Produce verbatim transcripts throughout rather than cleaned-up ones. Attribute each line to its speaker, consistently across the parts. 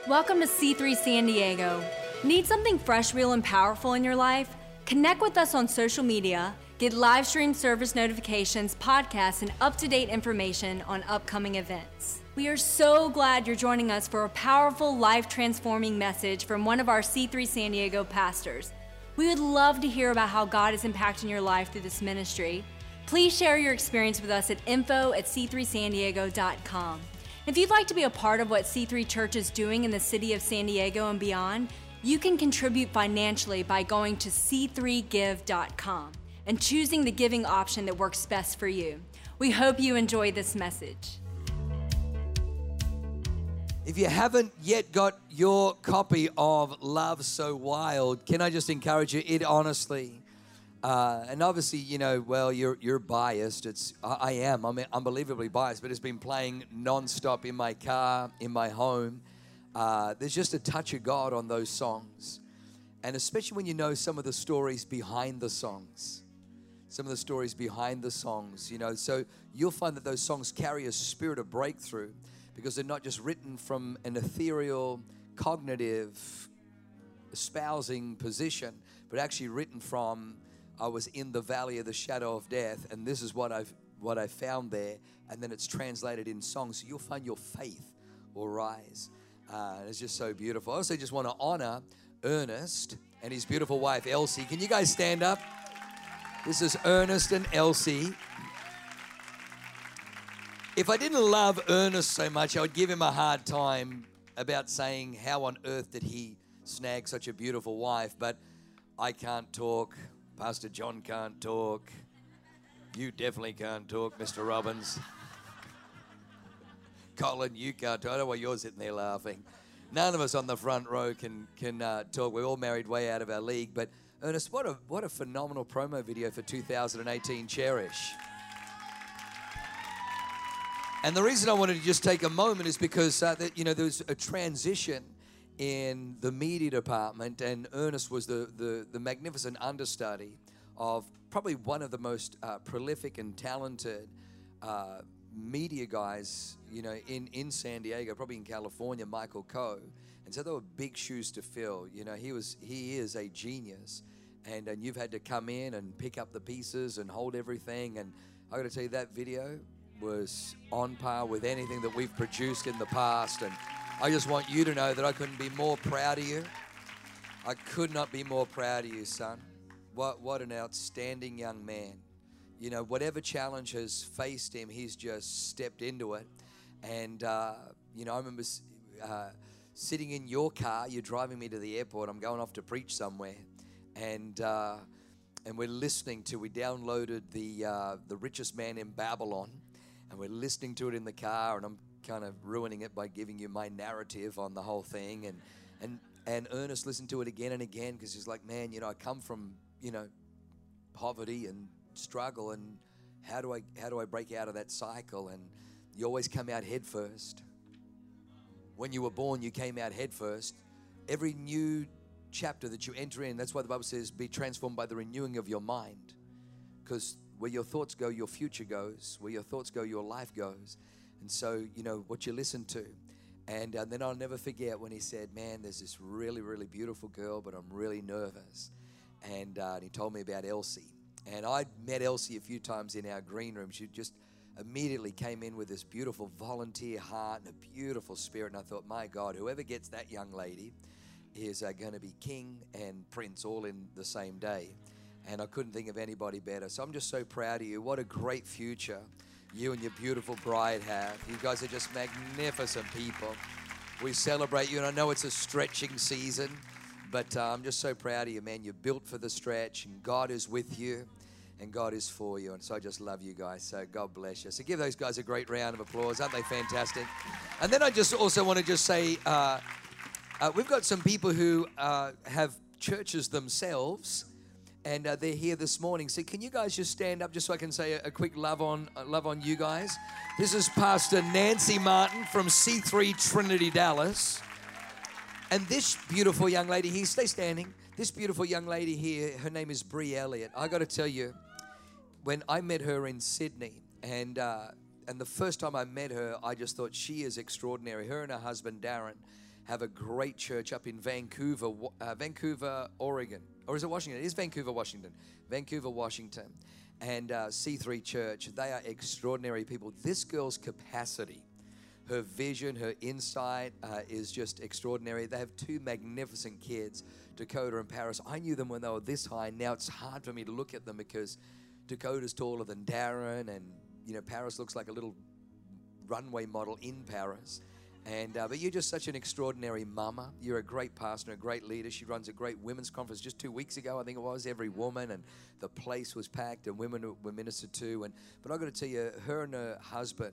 Speaker 1: Welcome to C three San Diego. Need something fresh, real, and powerful in your life? Connect with us on social media, get live stream service notifications, podcasts, and up-to-date information on upcoming events. We are so glad you're joining us for a powerful, life-transforming message from one of our C three San Diego pastors. We would love to hear about how God is impacting your life through this ministry. Please share your experience with us at info at c three san diego dot com. If you'd like to be a part of what C three Church is doing in the city of San Diego and beyond, you can contribute financially by going to c three give dot com and choosing the giving option that works best for you. We hope you enjoy this message.
Speaker 2: If you haven't yet got your copy of Love So Wild, can I just encourage you? It honestly, uh, and obviously, you know, well, you're you're biased. It's I, I am. I'm unbelievably biased, but it's been playing nonstop in my car, in my home. Uh, there's just a touch of God on those songs, and especially when you know some of the stories behind the songs. Some of the stories behind the songs, you know, so you'll find that those songs carry a spirit of breakthrough because they're not just written from an ethereal, cognitive, espousing position, but actually written from, I was in the valley of the shadow of death, and this is what I've what I found there, and then it's translated in songs. So you'll find your faith will rise. Uh, it's just so beautiful. I also just want to honor Ernest and his beautiful wife, Elsie. Can you guys stand up? This is Ernest and Elsie. If I didn't love Ernest so much, I would give him a hard time about saying how on earth did he snag such a beautiful wife. But I can't talk. Pastor John can't talk. You definitely can't talk, Mister Robbins. Colin, you can't talk. I don't know why you're sitting there laughing. None of us on the front row can can uh, talk. We're all married way out of our league. But Ernest, what a what a phenomenal promo video for two thousand eighteen Cherish. And the reason I wanted to just take a moment is because uh, that, you know, there was a transition in the media department, and Ernest was the the, the magnificent understudy of probably one of the most uh, prolific and talented uh, media guys, you know, in, in San Diego, probably in California, Michael Coe. And so there were big shoes to fill. You know, he was he is a genius, and and you've had to come in and pick up the pieces and hold everything. And I got to tell you, that video was on par with anything that we've produced in the past. And I just want you to know that I couldn't be more proud of you. I could not be more proud of you, son. What what an outstanding young man. You know, whatever challenge has faced him, he's just stepped into it. And, uh, you know, I remember uh, sitting in your car. You're driving me to the airport. I'm going off to preach somewhere. And uh, and we're listening to, we downloaded the uh, the Richest Man in Babylon. And we're listening to it in the car, and I'm kind of ruining it by giving you my narrative on the whole thing. And and and Ernest listened to it again and again because he's like, man, you know, I come from, you know, poverty and struggle, and how do I how do I break out of that cycle? And you always come out head first. When you were born, you came out head first. Every new chapter that you enter in, that's why the Bible says, be transformed by the renewing of your mind, because where your thoughts go, your future goes. Where your thoughts go, your life goes. And so, you know, what you listen to. And uh, then I'll never forget when he said, man, there's this really, really beautiful girl, but I'm really nervous. And, uh, and he told me about Elsie. And I'd met Elsie a few times in our green room. She just immediately came in with this beautiful volunteer heart and a beautiful spirit. And I thought, my God, whoever gets that young lady is uh, going to be king and prince all in the same day. And I couldn't think of anybody better. So I'm just so proud of you. What a great future you and your beautiful bride have. You guys are just magnificent people. We celebrate you. And I know it's a stretching season, but uh, I'm just so proud of you, man. You're built for the stretch, and God is with you, and God is for you. And so I just love you guys. So God bless you. So give those guys a great round of applause. Aren't they fantastic? And then I just also want to just say, uh, uh, we've got some people who uh, have churches themselves, and uh, they're here this morning. So can you guys just stand up just so I can say a, a quick love on uh, love on you guys? This is Pastor Nancy Martin from C three Trinity Dallas. And this beautiful young lady here, stay standing. This beautiful young lady here, her name is Bree Elliott. I got to tell you, when I met her in Sydney, and uh, and the first time I met her, I just thought she is extraordinary. Her and her husband, Darren, have a great church up in Vancouver, uh, Vancouver, Oregon. Or is it Washington? It is Vancouver, Washington. Vancouver, Washington. And uh, C three Church, they are extraordinary people. This girl's capacity, her vision, her insight uh, is just extraordinary. They have two magnificent kids, Dakota and Paris. I knew them when they were this high. Now it's hard for me to look at them because Dakota's taller than Darren, and you know Paris looks like a little runway model in Paris. And uh, but you're just such an extraordinary mama. You're a great pastor, a great leader. She runs a great women's conference just two weeks ago, I think it was, every woman, and the place was packed and women were ministered to. And but I've got to tell you, her and her husband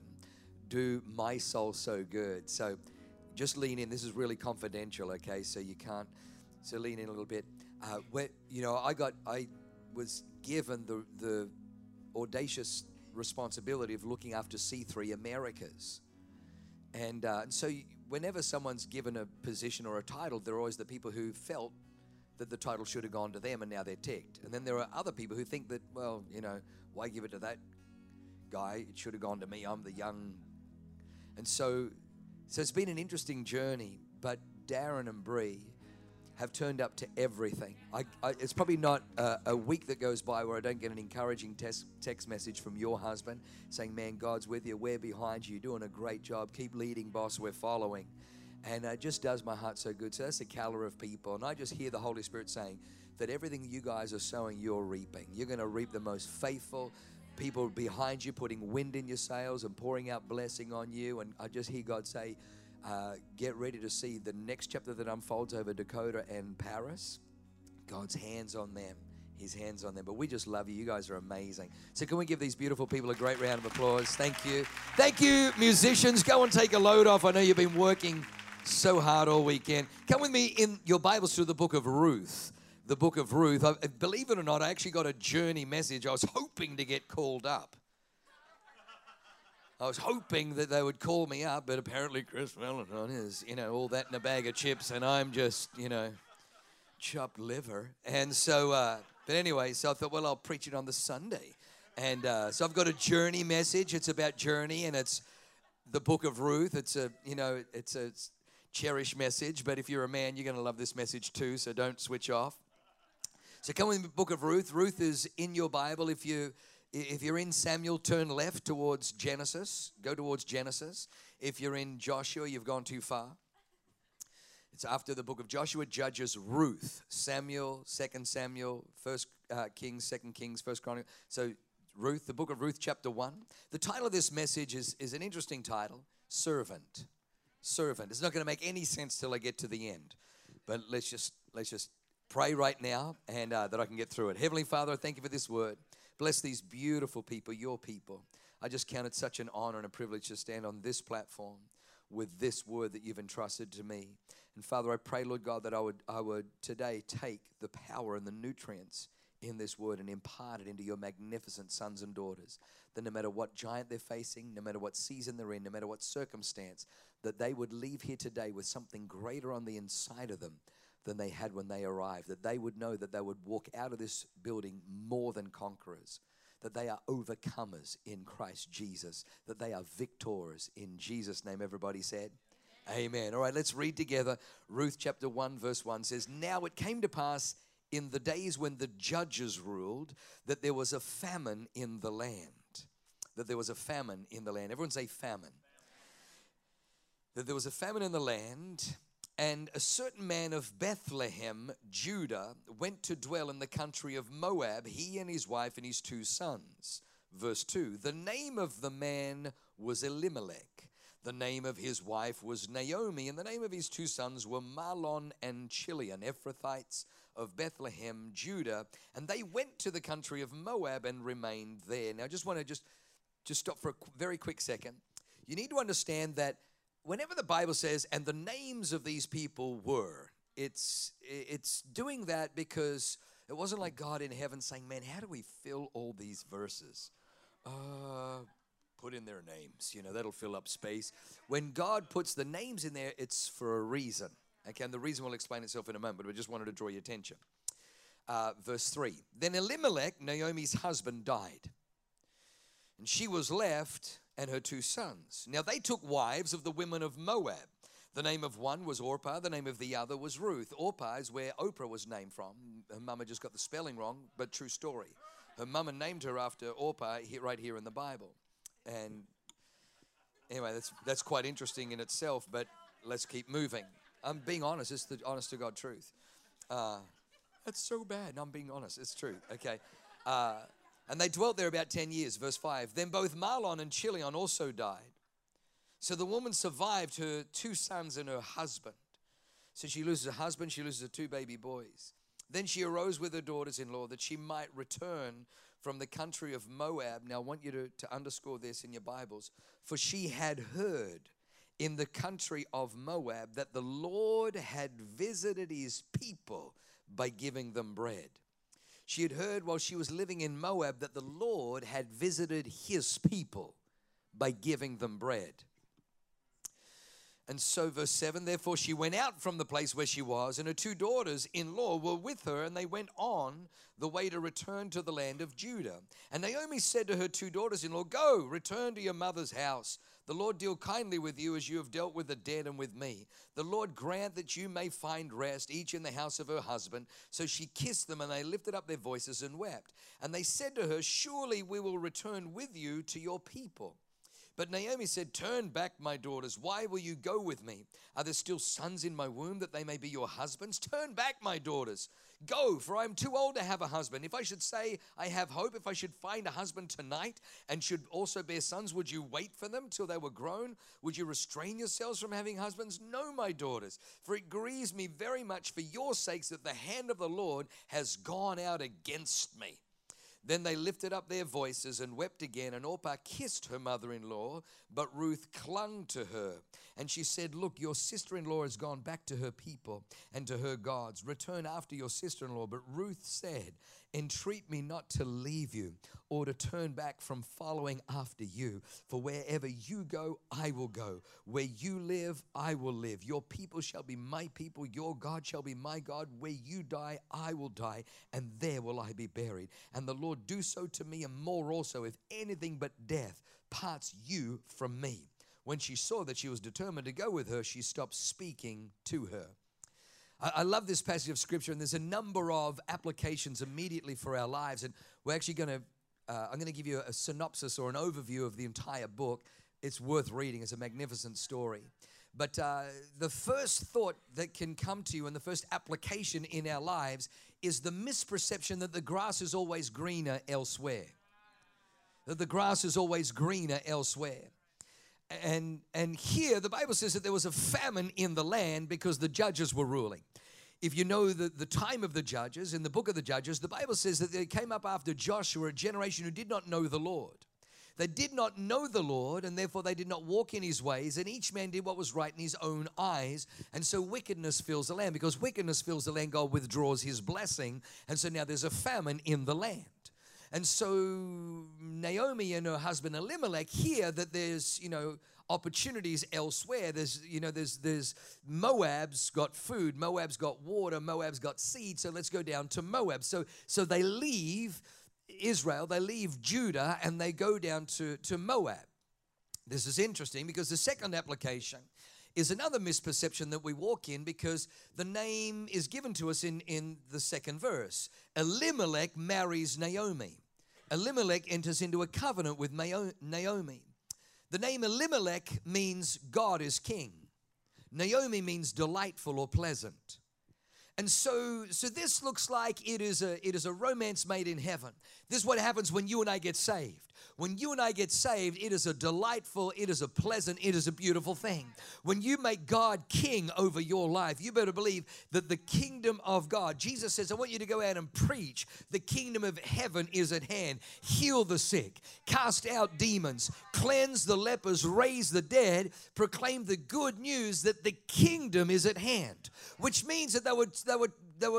Speaker 2: do my soul so good. So just lean in. This is really confidential, okay? So you can't. So lean in a little bit. Uh, where you know, I got, I was given the the audacious responsibility of looking after C three Americas. And, uh, and so you, whenever someone's given a position or a title, there are always the people who felt that the title should have gone to them and now they're ticked. And then there are other people who think that, well, you know, why give it to that guy? It should have gone to me. I'm the young. And so, so it's been an interesting journey, but Darren and Bree have turned up to everything. I, I, it's probably not a, a week that goes by where I don't get an encouraging text, text message from your husband saying, man, God's with you. We're behind you. You're doing a great job. Keep leading, boss. We're following. And it just does my heart so good. So that's the caliber of people. And I just hear the Holy Spirit saying that everything you guys are sowing, you're reaping. You're going to reap the most faithful people behind you, putting wind in your sails and pouring out blessing on you. And I just hear God say, Uh, get ready to see the next chapter that unfolds over Dakota and Paris. God's hands on them. His hands on them. But we just love you. You guys are amazing. So can we give these beautiful people a great round of applause? Thank you. Thank you, musicians. Go and take a load off. I know you've been working so hard all weekend. Come with me in your Bibles to the book of Ruth. The book of Ruth. I, believe it or not, I actually got a journey message. I was hoping to get called up. I was hoping that they would call me up, but apparently Chris Valentine is, you know, all that in a bag of chips, and I'm just, you know, chopped liver. And so, uh, but anyway, so I thought, well, I'll preach it on the Sunday. And uh, so I've got a journey message. It's about journey, and it's the book of Ruth. It's a, you know, it's a cherished message, but if you're a man, you're going to love this message too, so don't switch off. So come with the book of Ruth. Ruth is in your Bible. If you... If you're in Samuel, turn left towards Genesis. Go towards Genesis. If you're in Joshua, you've gone too far. It's after the book of Joshua, Judges, Ruth, Samuel, Second Samuel, First uh, Kings, Second Kings, First Chronicles. So Ruth, the book of Ruth, chapter one. The title of this message is, is an interesting title, Servant. Servant. It's not going to make any sense till I get to the end. But let's just let's just pray right now and uh, that I can get through it. Heavenly Father, thank you for this word. Bless these beautiful people, your people. I just count it such an honor and a privilege to stand on this platform with this word that you've entrusted to me. And Father, I pray, Lord God, that I would, I would today take the power and the nutrients in this word and impart it into your magnificent sons and daughters. That no matter what giant they're facing, no matter what season they're in, no matter what circumstance, that they would leave here today with something greater on the inside of them than they had when they arrived, that they would know that they would walk out of this building more than conquerors, that they are overcomers in Christ Jesus, that they are victors in Jesus' name. Everybody said, Amen. Amen. All right, let's read together. Ruth chapter one, verse one says, Now it came to pass in the days when the judges ruled that there was a famine in the land. That there was a famine in the land. Everyone say famine. That there was a famine in the land. And a certain man of Bethlehem, Judah, went to dwell in the country of Moab, he and his wife and his two sons. Verse two, the name of the man was Elimelech. The name of his wife was Naomi, and the name of his two sons were Mahlon and Chilion, Ephrathites of Bethlehem, Judah. And they went to the country of Moab and remained there. Now, I just want to just, just stop for a very quick second. You need to understand that whenever the Bible says, and the names of these people were, it's it's doing that because it wasn't like God in heaven saying, man, how do we fill all these verses? Uh, put in their names. You know, that'll fill up space. When God puts the names in there, it's for a reason. Okay, and the reason will explain itself in a moment, but I just wanted to draw your attention. Uh, verse three, then Elimelech, Naomi's husband, died, and she was left and her two sons. Now they took wives of the women of Moab. The name of one was Orpah. The name of the other was Ruth. Orpah is where Oprah was named from. Her mama just got the spelling wrong, but true story. Her mama named her after Orpah right here in the Bible. And anyway, that's that's quite interesting in itself, but let's keep moving. I'm being honest. It's the honest to God truth. Uh, that's so bad. No, I'm being honest. It's true. Okay. Uh, and they dwelt there about ten years. Verse five. Then both Mahlon and Chilion also died. So the woman survived her two sons and her husband. So she loses her husband. She loses her two baby boys. Then she arose with her daughters-in-law that she might return from the country of Moab. Now I want you to, to underscore this in your Bibles. For she had heard in the country of Moab that the Lord had visited his people by giving them bread. She had heard while she was living in Moab that the Lord had visited his people by giving them bread. And so verse seven, therefore she went out from the place where she was, and her two daughters-in-law were with her, and they went on the way to return to the land of Judah. And Naomi said to her two daughters-in-law, go, return to your mother's house. The Lord deal kindly with you as you have dealt with the dead and with me. The Lord grant that you may find rest, each in the house of her husband. So she kissed them, and they lifted up their voices and wept. And they said to her, surely we will return with you to your people. But Naomi said, turn back, my daughters. Why will you go with me? Are there still sons in my womb that they may be your husbands? Turn back, my daughters. Go, for I am too old to have a husband. If I should say I have hope, if I should find a husband tonight and should also bear sons, would you wait for them till they were grown? Would you restrain yourselves from having husbands? No, my daughters, for it grieves me very much for your sakes that the hand of the Lord has gone out against me. Then they lifted up their voices and wept again, and Orpah kissed her mother-in-law, but Ruth clung to her. And she said, look, your sister-in-law has gone back to her people and to her gods. Return after your sister-in-law. But Ruth said, entreat me not to leave you or to turn back from following after you. For wherever you go, I will go. Where you live, I will live. Your people shall be my people. Your God shall be my God. Where you die, I will die, and there will I be buried. And the Lord do so to me and more also, if anything but death parts you from me. When she saw that she was determined to go with her, she stopped speaking to her. I, I love this passage of Scripture, and there's a number of applications immediately for our lives. And we're actually going to, uh, I'm going to give you a synopsis or an overview of the entire book. It's worth reading. It's a magnificent story. But uh, the first thought that can come to you and the first application in our lives is the misperception that the grass is always greener elsewhere. That the grass is always greener elsewhere. And and here the Bible says that there was a famine in the land because the judges were ruling. If you know the, the time of the judges, in the book of the Judges, the Bible says that they came up after Joshua, a generation who did not know the Lord. They did not know the Lord, and therefore they did not walk in his ways, and each man did what was right in his own eyes. And so wickedness fills the land. Because wickedness fills the land, God withdraws his blessing. And so now there's a famine in the land. And so Naomi and her husband Elimelech hear that there's, you know, opportunities elsewhere. There's, you know, there's, there's Moab's got food, Moab's got water, Moab's got seed. So let's go down to Moab. So, so they leave Israel, they leave Judah, and they go down to, to Moab. This is interesting because the second application is another misperception that we walk in, because the name is given to us in, in the second verse. Elimelech marries Naomi. Elimelech enters into a covenant with Naomi. The name Elimelech means God is king. Naomi means delightful or pleasant. And so, so this looks like it is a it is a romance made in heaven. This is what happens when you and I get saved. When you and I get saved, it is a delightful, it is a pleasant, it is a beautiful thing. When you make God king over your life, you better believe that the kingdom of God, Jesus says, I want you to go out and preach. The kingdom of heaven is at hand. Heal the sick, cast out demons, cleanse the lepers, raise the dead, proclaim the good news that the kingdom is at hand. Which means that they would, they would, they would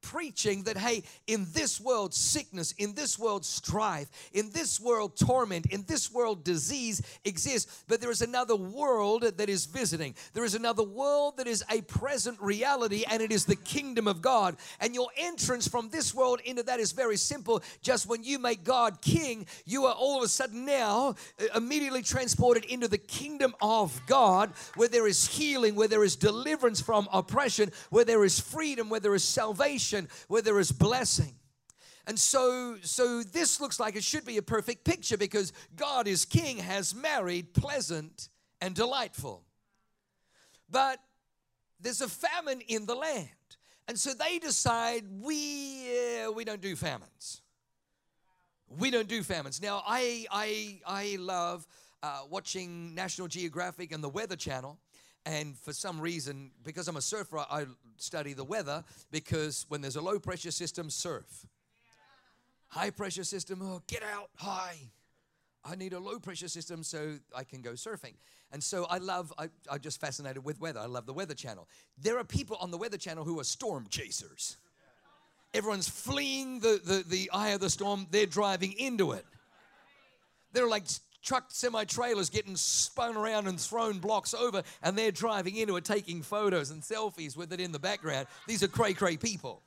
Speaker 2: preaching that, hey, in this world, sickness, in this world, strife, in this world, torment, in this world, disease exists, but there is another world that is visiting. There is another world that is a present reality, and it is the kingdom of God. And your entrance from this world into that is very simple. Just when you make God king, you are all of a sudden now immediately transported into the kingdom of God, where there is healing, where there is deliverance from oppression, where there is freedom, where there is salvation, where there is blessing. And so, so this looks like it should be a perfect picture, because God is king, has married, pleasant and delightful. But there's a famine in the land. And so they decide, we uh, we don't do famines. We don't do famines. Now, I I I love uh, watching National Geographic and the Weather Channel. And for some reason, because I'm a surfer, I study the weather, because when there's a low pressure system, surf. High pressure system, oh, get out high. I need a low pressure system so I can go surfing. And so I love, I, I'm just fascinated with weather. I love the Weather Channel. There are people on the Weather Channel who are storm chasers. Everyone's fleeing the, the, the eye of the storm. They're driving into it. They're like truck semi-trailers getting spun around and thrown blocks over, and they're driving into it, taking photos and selfies with it in the background. These are cray-cray people.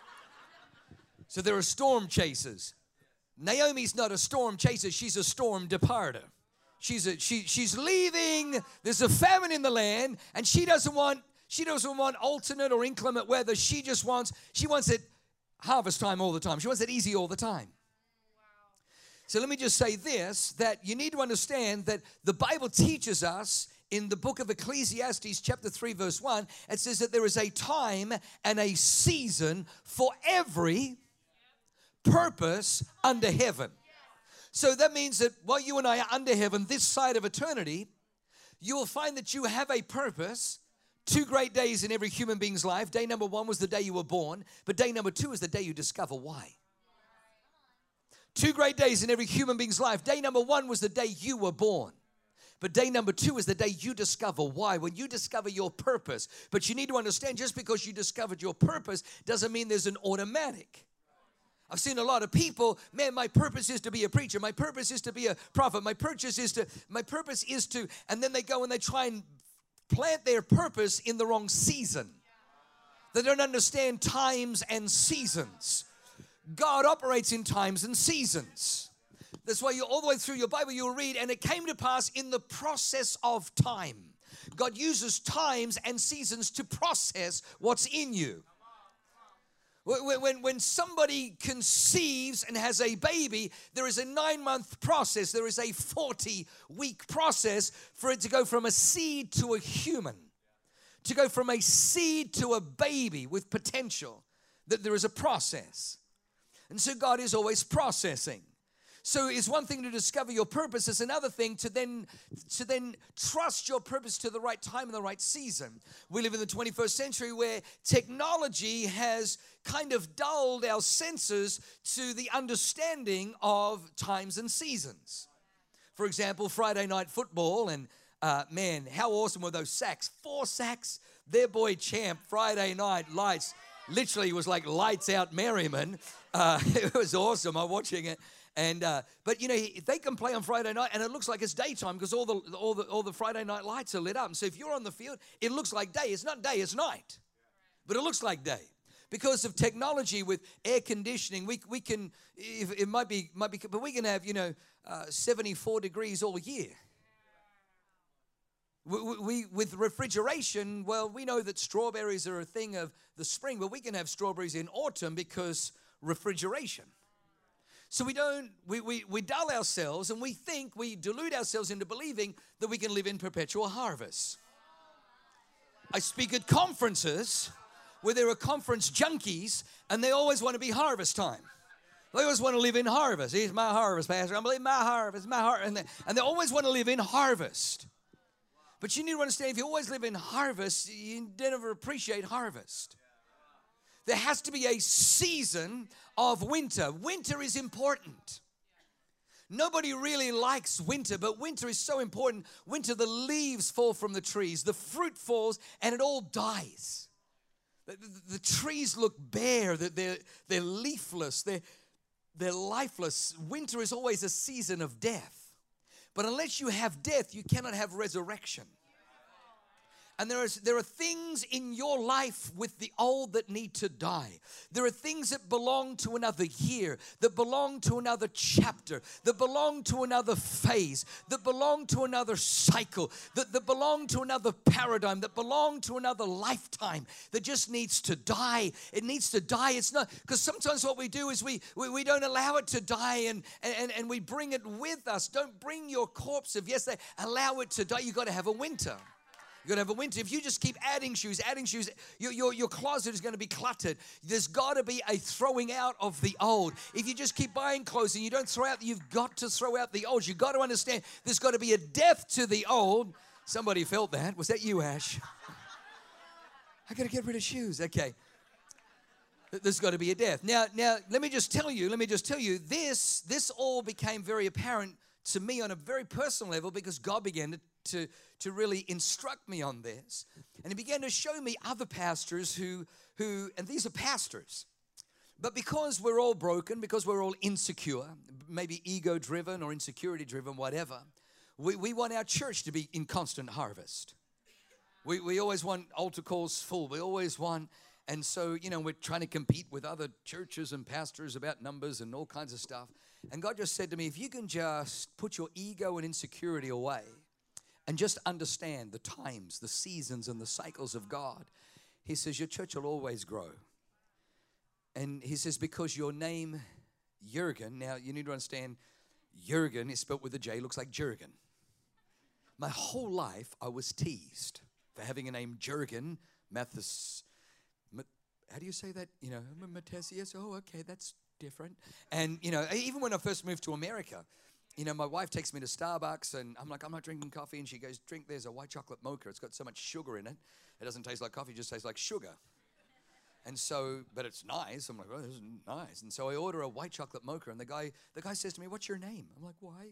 Speaker 2: So there are storm chasers. Naomi's not a storm chaser. She's a storm departer. She's a, she, she's leaving. There's a famine in the land, and she doesn't want she doesn't want alternate or inclement weather. She just wants she wants it harvest time all the time. She wants it easy all the time. So let me just say this, that you need to understand that the Bible teaches us in the book of Ecclesiastes chapter three verse one, it says that there is a time and a season for every purpose under heaven. So that means that while you and I are under heaven, this side of eternity, you will find that you have a purpose. Two great days in every human being's life. Day number one was the day you were born, but day number two is the day you discover why. Two great days in every human being's life. Day number one was the day you were born. But day number two is the day you discover why. When you discover your purpose. But you need to understand, just because you discovered your purpose doesn't mean there's an automatic. I've seen a lot of people, man, my purpose is to be a preacher. My purpose is to be a prophet. My purpose is to, my purpose is to, and then they go and they try and plant their purpose in the wrong season. They don't understand times and seasons. God operates in times and seasons. That's why you all the way through your Bible you'll read, and it came to pass in the process of time. God uses times and seasons to process what's in you. When, when, when somebody conceives and has a baby, there is a nine-month process. There is a forty-week process for it to go from a seed to a human. To go from a seed to a baby with potential. That there is a process. And so God is always processing. So it's one thing to discover your purpose. It's another thing to then, to then trust your purpose to the right time and the right season. We live in the twenty-first century where technology has kind of dulled our senses to the understanding of times and seasons. For example, Friday night football, and uh, man, how awesome were those sacks? Four sacks. Their boy Champ, Friday night lights. Literally, it was like lights out Merriman. Uh, it was awesome. I'm watching it. And uh, but you know they can play on Friday night, and it looks like it's daytime because all the all the all the Friday night lights are lit up. And so if you're on the field, it looks like day. It's not day, it's night, but it looks like day because of technology with air conditioning. We we can if, it might be might be, but we can have you know uh, seventy-four degrees all year. We, we with refrigeration, well, we know that strawberries are a thing of the spring, but we can have strawberries in autumn because refrigeration. So we don't, we, we, we dull ourselves and we think, we delude ourselves into believing that we can live in perpetual harvest. I speak at conferences where there are conference junkies and they always want to be harvest time. They always want to live in harvest. Here's my harvest, Pastor. I'm believing my harvest, my harvest. And they, and they always want to live in harvest. But you need to understand, if you always live in harvest, you never appreciate harvest. There has to be a season of winter. Winter is important. Nobody really likes winter, but winter is so important. Winter, the leaves fall from the trees, the fruit falls, and it all dies. The, the, the trees look bare, that they're, they're leafless, they're, they're lifeless. Winter is always a season of death. But unless you have death, you cannot have resurrection. And there, is, there are things in your life with the old that need to die. There are things that belong to another year, that belong to another chapter, that belong to another phase, that belong to another cycle, that, that belong to another paradigm, that belong to another lifetime, that just needs to die. It needs to die. It's not, because sometimes what we do is we, we, we don't allow it to die and, and, and we bring it with us. Don't bring your corpse of yesterday. Allow it to die. You've got to have a winter. You're going to have a winter. If you just keep adding shoes, adding shoes, your, your, your closet is going to be cluttered. There's got to be a throwing out of the old. If you just keep buying clothes and you don't throw out, you've got to throw out the old. You've got to understand there's got to be a death to the old. Somebody felt that. Was that you, Ash? I got to get rid of shoes. Okay. There's got to be a death. Now, now, let me just tell you, let me just tell you, this, this all became very apparent to me on a very personal level because God began to To, to really instruct me on this. And he began to show me other pastors who, who, and these are pastors, but because we're all broken, because we're all insecure, maybe ego-driven or insecurity-driven, whatever, we, we want our church to be in constant harvest. We, we always want altar calls full. We always want, and so, you know, we're trying to compete with other churches and pastors about numbers and all kinds of stuff. And God just said to me, if you can just put your ego and insecurity away, and just understand the times, the seasons, and the cycles of God. He says, your church will always grow. And he says, because your name, Jurgen, now you need to understand, Jurgen is spelled with a J, looks like Jurgen. My whole life, I was teased for having a name Jurgen, Mathis, how do you say that? You know, Matthias, oh, okay, that's different. And, you know, even when I first moved to America, you know, my wife takes me to Starbucks, and I'm like, I'm not drinking coffee. And she goes, drink, there's a white chocolate mocha. It's got so much sugar in it. It doesn't taste like coffee, it just tastes like sugar. And so, but it's nice. I'm like, oh, this is nice. And so I order a white chocolate mocha, and the guy the guy says to me, what's your name? I'm like, why?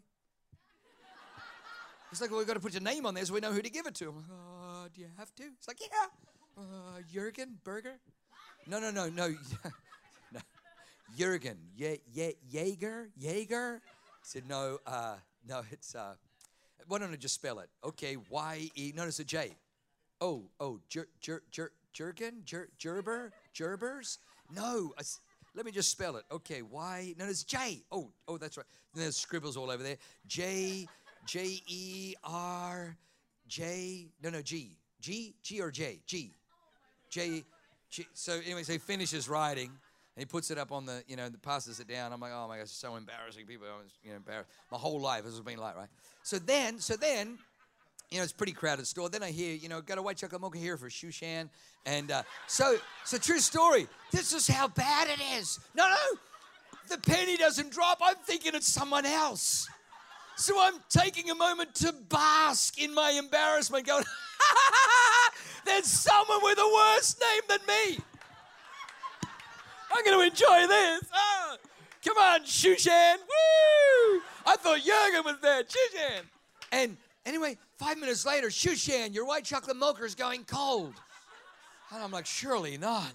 Speaker 2: He's like, well, we've got to put your name on there so we know who to give it to. I'm like, oh, do you have to? He's like, yeah. Uh, Jurgen Burger? No, no, no, no. no. Jurgen. Ye- Ye- Jaeger? Jaeger? He said, no, uh, no, it's, uh, why don't I just spell it? Okay, Y E, notice a J. Oh, oh, Jer, Jer, Jer, Jurgen? Jer, Gerber? Gerbers? No, I, let me just spell it. Okay, Y, no, it's J. Oh, oh, that's right. And there's scribbles all over there. J, J E R, J, no, no, G. G, G or J? G. J, G. So anyway, so he finishes writing. And he puts it up on the, you know, passes it down. I'm like, oh my gosh, it's so embarrassing. People are, you know, embarrassed. My whole life this has been like, right? So then, so then, you know, it's a pretty crowded store. Then I hear, you know, got a white chocolate mocha here for Shushan. And uh, so, so true story. This is how bad it is. No, no, the penny doesn't drop. I'm thinking it's someone else. So I'm taking a moment to bask in my embarrassment going, there's someone with a worse name than me. I'm going to enjoy this. Oh, come on, Shushan. Woo! I thought Jurgen was there. Shushan. And anyway, five minutes later, Shushan, your white chocolate mocha is going cold. And I'm like, surely not.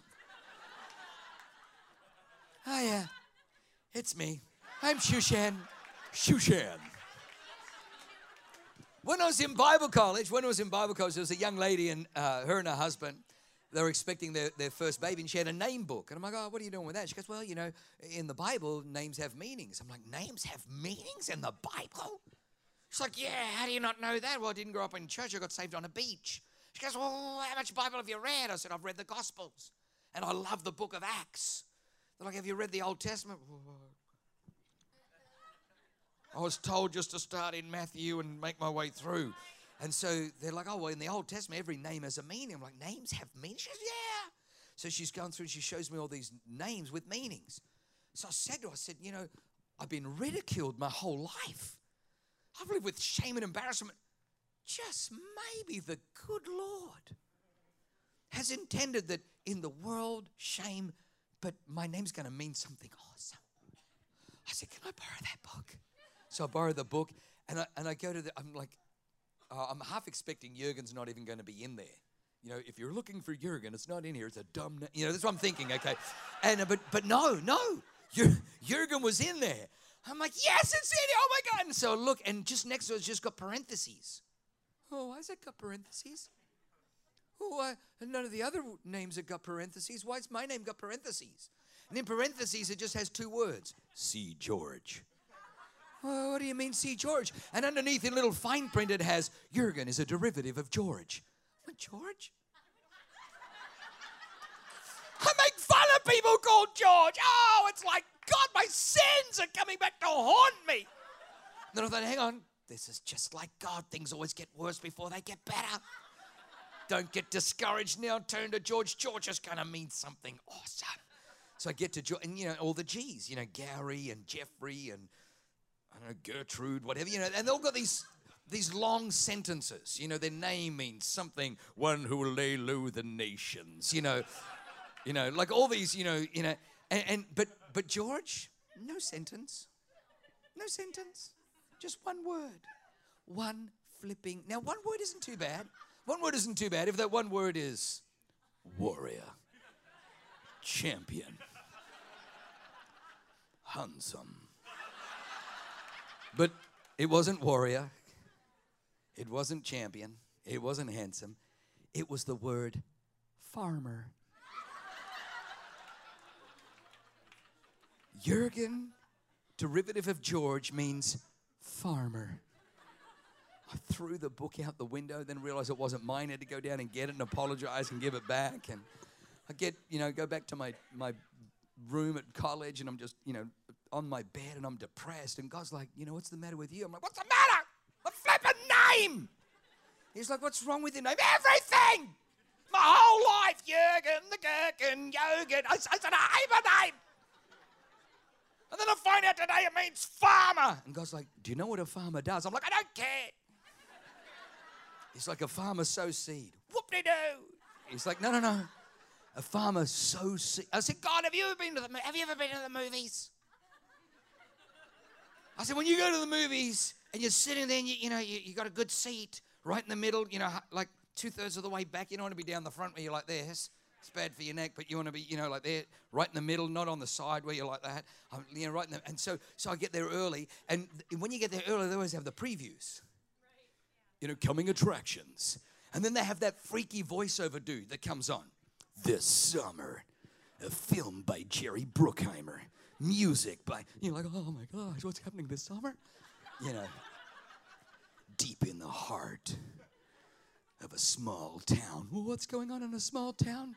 Speaker 2: Oh, yeah. It's me. I'm Shushan. Shushan. When I was in Bible college, when I was in Bible college, there was a young lady and uh, her and her husband, they were expecting their, their first baby, and she had a name book. And I'm like, oh, what are you doing with that? She goes, well, you know, in the Bible, names have meanings. I'm like, names have meanings in the Bible? She's like, yeah, how do you not know that? Well, I didn't grow up in church. I got saved on a beach. She goes, well, how much Bible have you read? I said, I've read the Gospels, and I love the book of Acts. They're like, have you read the Old Testament? I was told just to start in Matthew and make my way through. And so they're like, oh, well, in the Old Testament, every name has a meaning. I'm like, names have meaning? She goes, yeah. So she's going through and she shows me all these names with meanings. So I said to her, I said, you know, I've been ridiculed my whole life. I've lived with shame and embarrassment. Just maybe the good Lord has intended that in the world, shame, but my name's going to mean something awesome. I said, can I borrow that book? So I borrowed the book, and I, and I go to the, I'm like, Uh, I'm half expecting Jurgen's not even going to be in there. You know, if you're looking for Jurgen, it's not in here. It's a dumb name. You know, that's what I'm thinking, okay? And uh, but but no, no. Jurgen was in there. I'm like, yes, it's in here. Oh, my God. And so look, and just next to it, it's just got parentheses. Oh, why has it got parentheses? Oh, uh, none of the other names have got parentheses. Why's my name got parentheses? And in parentheses, it just has two words. C. George. Well, what do you mean, C. George? And underneath in little fine print, it has, Jurgen is a derivative of George. What, George? I make fun of people called George. Oh, it's like, God, my sins are coming back to haunt me. Then I thought, hang on, this is just like God. Things always get worse before they get better. Don't get discouraged now. Turn to George. George is going to mean something awesome. So I get to George, and, you know, all the G's, you know, Gary and Jeffrey and, I don't know, Gertrude, whatever, you know, and they've all got these these long sentences. You know, their name means something, one who will lay low the nations, you know. You know, like all these, you know, you know, and, and but but George, no sentence. No sentence. Just one word. One flipping. Now, one word isn't too bad. One word isn't too bad if that one word is warrior, champion, handsome. But it wasn't warrior. It wasn't champion. It wasn't handsome. It was the word farmer. Jurgen, derivative of George, means farmer. I threw the book out the window, then realized it wasn't mine. I had to go down and get it and apologize and give it back. And I get, you know, go back to my, my room at college, and I'm just, you know, on my bed, and I'm depressed. And God's like, you know, what's the matter with you? I'm like, what's the matter? A flippin' name. He's like, what's wrong with your name? Everything. My whole life, Jurgen, the Gherkin, Jurgen. I, I said, I have a name. And then I find out today it means farmer. And God's like, do you know what a farmer does? I'm like, I don't care. He's like, a farmer sows seed. Whoop-de-doo. He's like, no, no, no. A farmer sows seed. I said, God, have you ever been to the have you ever been to the movies? I said, when you go to the movies and you're sitting there and you, you know, you, you got a good seat right in the middle, you know, like two-thirds of the way back. You don't want to be down the front where you're like this. It's bad for your neck, but you want to be, you know, like there, right in the middle, not on the side where you're like that. I'm, you know, right in the, and so, so I get there early, and when you get there early, they always have the previews. Right. You know, coming attractions, and then they have that freaky voiceover dude that comes on. This summer, a film by Jerry Bruckheimer, music by, you're like, oh my gosh, what's happening this summer? You know, deep in the heart of a small town. Well, what's going on in a small town?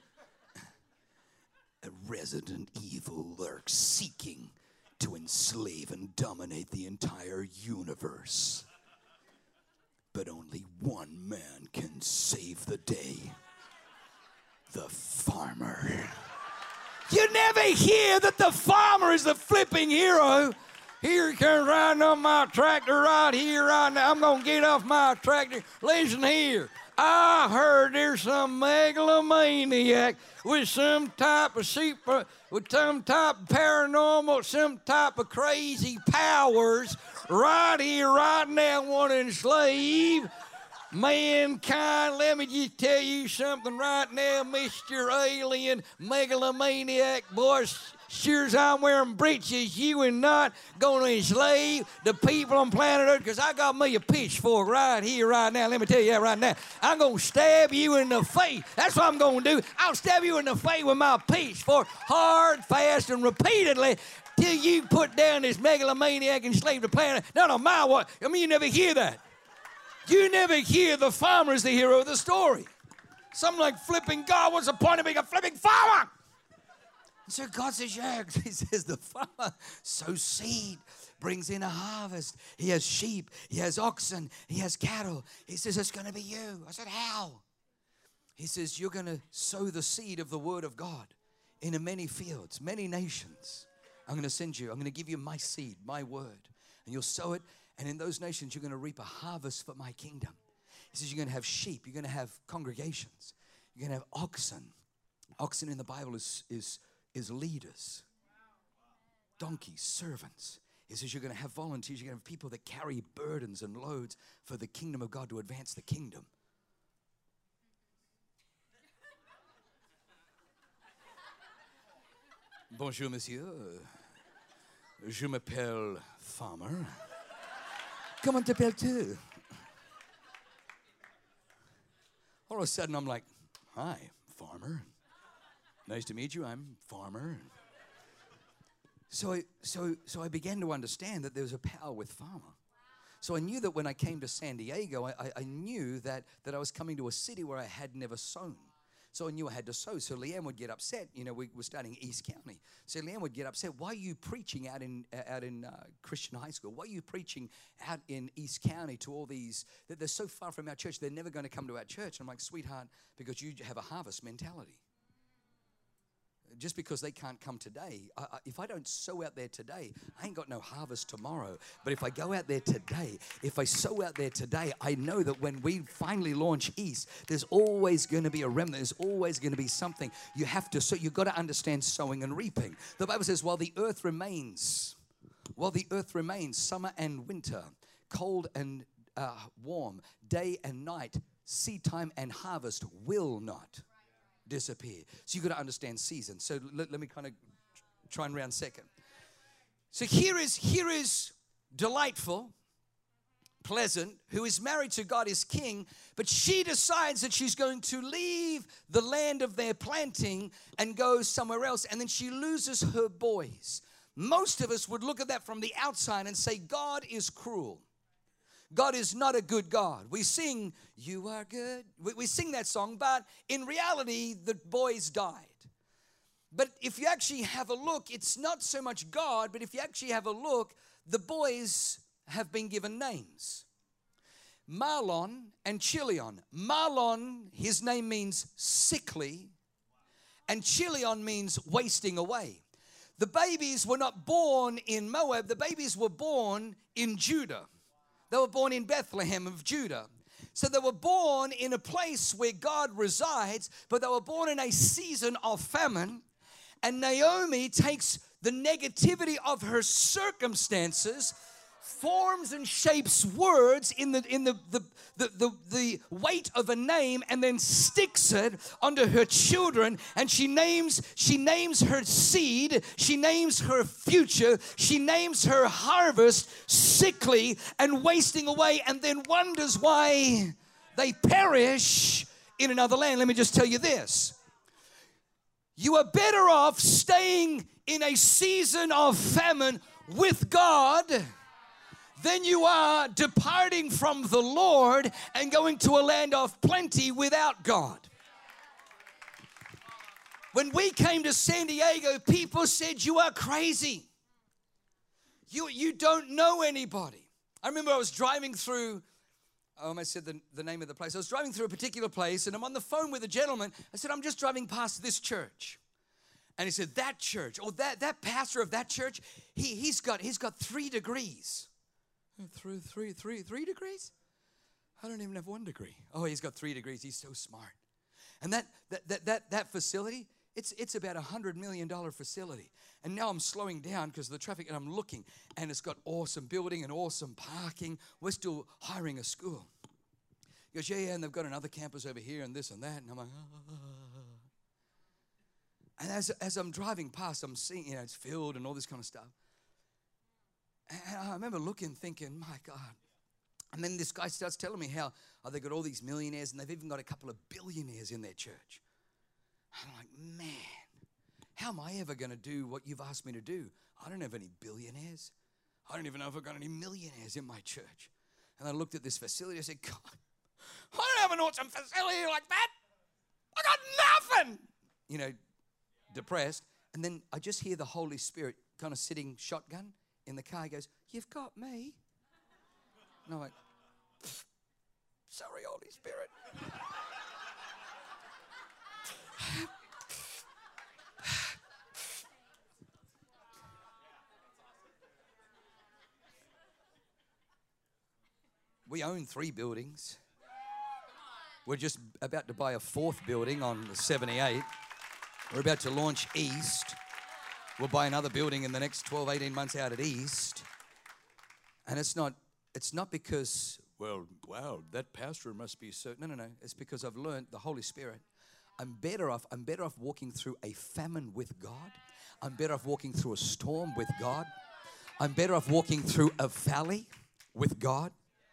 Speaker 2: A resident evil lurks, seeking to enslave and dominate the entire universe. But only one man can save the day. The farmer. You never hear that the farmer is the flipping hero. Here he comes riding on my tractor right here, right now. I'm going to get off my tractor. Listen here. I heard there's some megalomaniac with some type of super, with some type of paranormal, some type of crazy powers right here, right now, want to enslave mankind. Let me just tell you something right now, Mister Alien Megalomaniac, boy. Sure as I'm wearing breeches, you are not going to enslave the people on planet Earth, because I got me a pitchfork right here, right now. Let me tell you that right now. I'm going to stab you in the face. That's what I'm going to do. I'll stab you in the face with my pitchfork hard, fast, and repeatedly till you put down this megalomaniac and enslave the planet. None of my what? I mean, you never hear that. You never hear the farmer is the hero of the story. Something like flipping God. What's the point of being a flipping farmer? So God says, yeah, he says the farmer sows seed, brings in a harvest. He has sheep, he has oxen, he has cattle. He says, it's going to be you. I said, how? He says, you're going to sow the seed of the word of God into many fields, many nations. I'm going to send you, I'm going to give you my seed, my word. And you'll sow it, and in those nations, you're going to reap a harvest for my kingdom. He says, you're going to have sheep, you're going to have congregations, you're going to have oxen. Oxen in the Bible is is is leaders, donkeys, servants. He says you're going to have volunteers, you're going to have people that carry burdens and loads for the kingdom of God to advance the kingdom.
Speaker 3: Bonjour, monsieur. Je m'appelle Farmer. Comment t'appelles-tu? All of a sudden, I'm like, hi, Farmer. Nice to meet you. I'm Farmer. So I, so, so I began to understand that there was a power with Farmer. So I knew that when I came to San Diego, I, I, I knew that, that I was coming to a city where I had never sown. So I knew I had to sow. So Leanne would get upset. You know, we were starting East County. So Leanne would get upset. Why are you preaching out in out in uh, Christian high school? Why are you preaching out in East County to all these, that they're so far from our church, they're never going to come to our church? And I'm like, sweetheart, because you have a harvest mentality. Just because they can't come today, I, I, if I don't sow out there today, I ain't got no harvest tomorrow. But if I go out there today, if I sow out there today, I know that when we finally launch East, there's always going to be a remnant. There's always going to be something. You have to sow. You've got to understand sowing and reaping. The Bible says, while the earth remains, while the earth remains, summer and winter, cold and uh, warm, day and night, seed time and harvest will not disappear. So you've got to understand seasons. So let, let me kind of try and round second. So here is here is delightful, pleasant, who is married to God as king, but she decides that she's going to leave the land of their planting and go somewhere else, and then she loses her boys. Most of us would look at that from the outside and say, God is cruel. God is not a good God. We sing, you are good. We, we sing that song, but in reality, the boys died. But if you actually have a look, it's not so much God, but if you actually have a look, the boys have been given names. Mahlon and Chilion. Mahlon, his name means sickly, and Chilion means wasting away. The babies were not born in Moab. The babies were born in Judah. They were born in Bethlehem of Judah. So they were born in a place where God resides, but they were born in a season of famine. And Naomi takes the negativity of her circumstances, forms and shapes words in the in the the, the, the, the weight of a name, and then sticks it onto her children, and she names she names her seed, she names her future, she names her harvest sickly and wasting away, and then wonders why they perish in another land. Let me just tell you this. You are better off staying in a season of famine with God than you are departing from the Lord and going to a land of plenty without God. When we came to San Diego, people said, you are crazy. You, you don't know anybody. I remember I was driving through, I almost said the, the name of the place. I was driving through a particular place, and I'm on the phone with a gentleman. I said, I'm just driving past this church. And he said, that church, or that, that pastor of that church, he, he's got he's got three degrees. Three, three, three, three degrees? I don't even have one degree. Oh, he's got three degrees. He's so smart. And that that that that, that facility, it's it's about a hundred million dollar facility. And now I'm slowing down because of the traffic, and I'm looking, and it's got awesome building and awesome parking. We're still hiring a school. He goes, yeah, yeah, and they've got another campus over here and this and that. And I'm like, ah. And as as I'm driving past, I'm seeing, you know, it's filled and all this kind of stuff. And I remember looking, thinking, my God. And then this guy starts telling me how oh, they've got all these millionaires, and they've even got a couple of billionaires in their church. And I'm like, man, how am I ever going to do what you've asked me to do? I don't have any billionaires. I don't even know if I've got any millionaires in my church. And I looked at this facility. I said, God, I don't have an awesome facility like that. I got nothing. You know, depressed. And then I just hear the Holy Spirit kind of sitting shotgun in the car. He goes, you've got me. And I'm like, sorry, Holy Spirit. We own three buildings. We're just about to buy a fourth building on the seventy-eight. We're about to launch East. We'll buy another building in the next twelve, eighteen months out at East. And it's not it's not because, well, wow, that pastor must be so. No, no, no. It's because I've learned the Holy Spirit.
Speaker 2: I'm better off, I'm better off walking through a famine with God. I'm better off walking through a storm with God. I'm better off walking through a valley with God.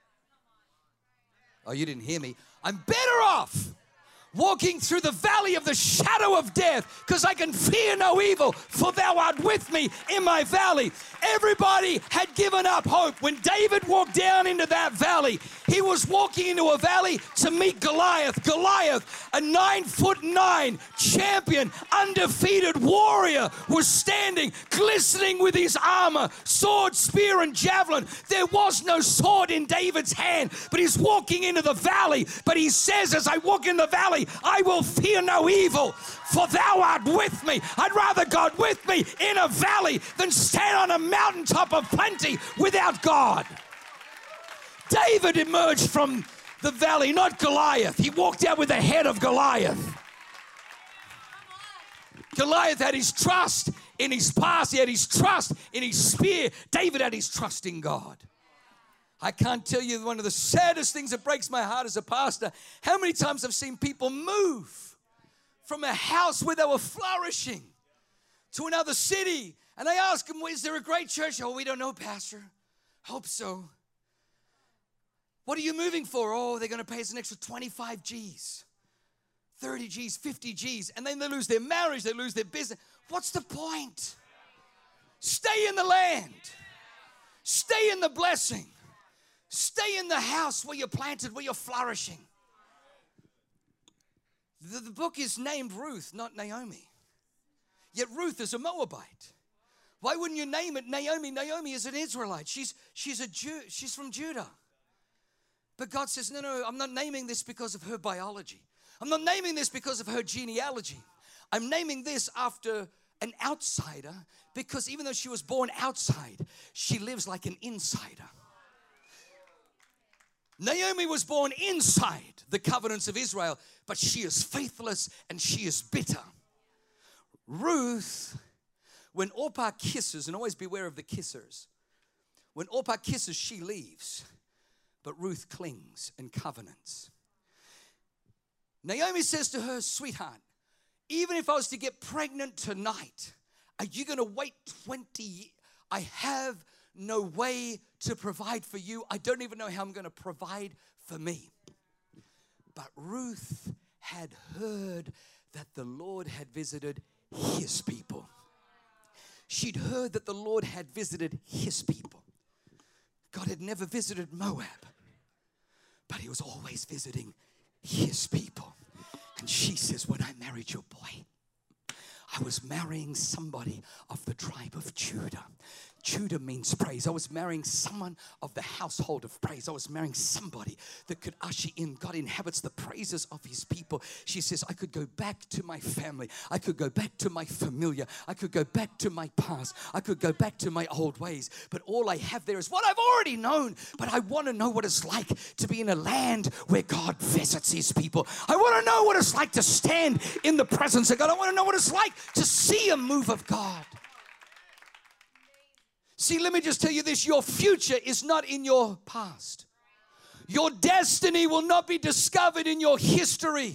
Speaker 2: Oh, you didn't hear me. I'm better off walking through the valley of the shadow of death, because I can fear no evil, for thou art with me in my valley. Everybody had given up hope. When David walked down into that valley, he was walking into a valley to meet Goliath. Goliath, a nine foot nine champion, undefeated warrior, was standing, glistening with his armor, sword, spear, and javelin. There was no sword in David's hand, but he's walking into the valley. But he says, as I walk in the valley, I will fear no evil, for thou art with me. I'd rather God with me in a valley than stand on a mountaintop of plenty without God. David emerged from the valley, not Goliath. He walked out with the head of Goliath. Goliath had his trust in his past. He had his trust in his spear. David had his trust in God. I can't tell you, one of the saddest things that breaks my heart as a pastor, how many times I've seen people move from a house where they were flourishing to another city. And I ask them, is there a great church? Oh, we don't know, Pastor. Hope so. What are you moving for? Oh, they're going to pay us an extra twenty-five G's, thirty G's, fifty G's. And then they lose their marriage, they lose their business. What's the point? Stay in the land. Stay in the blessing. Stay in the house where you're planted, where you're flourishing. The, the book is named Ruth, not Naomi. Yet Ruth is a Moabite. Why wouldn't you name it Naomi? Naomi is an Israelite. She's, she's, a Jew, she's from Judah. But God says, no, no, I'm not naming this because of her biology. I'm not naming this because of her genealogy. I'm naming this after an outsider, because even though she was born outside, she lives like an insider. Naomi was born inside the covenants of Israel, but she is faithless and she is bitter. Ruth, when Orpah kisses, and always beware of the kissers, when Orpah kisses, she leaves, but Ruth clings and covenants. Naomi says to her, sweetheart, even if I was to get pregnant tonight, are you going to wait twenty years? I have no way to provide for you. I don't even know how I'm going to provide for me. But Ruth had heard that the Lord had visited his people. She'd heard that the Lord had visited his people. God had never visited Moab, but he was always visiting his people. And she says, when I married your boy, I was marrying somebody of the tribe of Judah. Judah means praise. I was marrying someone of the household of praise. I was marrying somebody that could usher in. God inhabits the praises of his people. She says, I could go back to my family. I could go back to my familiar. I could go back to my past. I could go back to my old ways. But all I have there is what I've already known. But I want to know what it's like to be in a land where God visits his people. I want to know what it's like to stand in the presence of God. I want to know what it's like to see a move of God. See, let me just tell you this. Your future is not in your past. Your destiny will not be discovered in your history.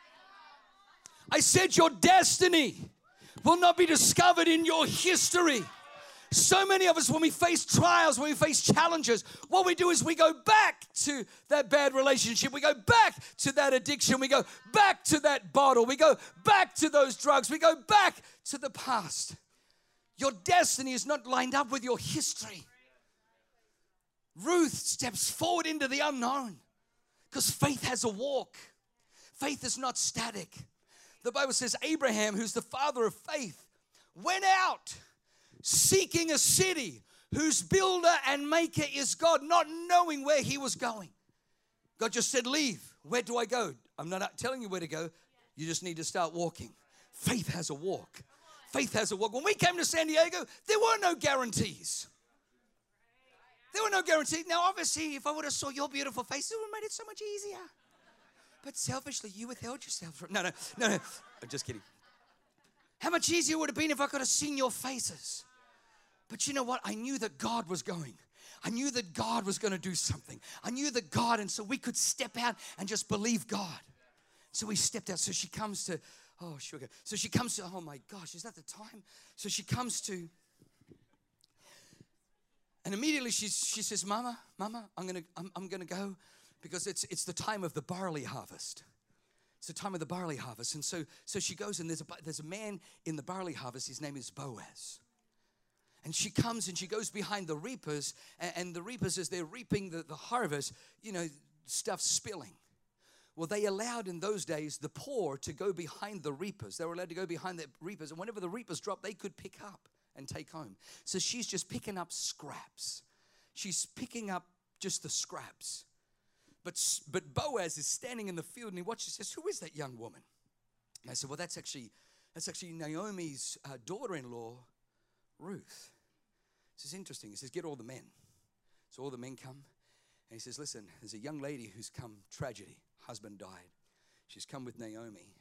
Speaker 2: I said your destiny will not be discovered in your history. So many of us, when we face trials, when we face challenges, what we do is we go back to that bad relationship. We go back to that addiction. We go back to that bottle. We go back to those drugs. We go back to the past. Your destiny is not lined up with your history. Ruth steps forward into the unknown because faith has a walk. Faith is not static. The Bible says Abraham, who's the father of faith, went out seeking a city whose builder and maker is God, not knowing where he was going. God just said, leave. Where do I go? I'm not telling you where to go. You just need to start walking. Faith has a walk. Faith has a walk. When we came to San Diego, there were no guarantees. There were no guarantees. Now, obviously, if I would have saw your beautiful face, it would have made it so much easier. But selfishly, you withheld yourself from... No, no, no, no. I'm just kidding. How much easier would it have been if I could have seen your faces? But you know what? I knew that God was going. I knew that God was going to do something. I knew that God, and so we could step out and just believe God.
Speaker 3: So we stepped out. So she comes to, oh, sugar. So she comes to, oh my gosh, is that the time? So she comes to, and immediately she, she says, Mama, Mama, I'm gonna, I'm, I'm gonna go because it's it's the time of the barley harvest. It's the time of the barley harvest. And so, so she goes, and there's a there's a man in the barley harvest. His name is Boaz. And she comes and she goes behind the reapers, and, and the reapers, as they're reaping the, the harvest, you know, stuff spilling. Well, they allowed in those days the poor to go behind the reapers. They were allowed to go behind the reapers, and whenever the reapers dropped, they could pick up and take home. So she's just picking up scraps. She's picking up just the scraps. But, but Boaz is standing in the field, and he watches and says, who is that young woman? And I said, well, that's actually, that's actually Naomi's uh, daughter-in-law, Ruth. This is interesting. He says, get all the men. So all the men come. And he says, listen, there's a young lady who's come, tragedy. Husband died. She's come with Naomi.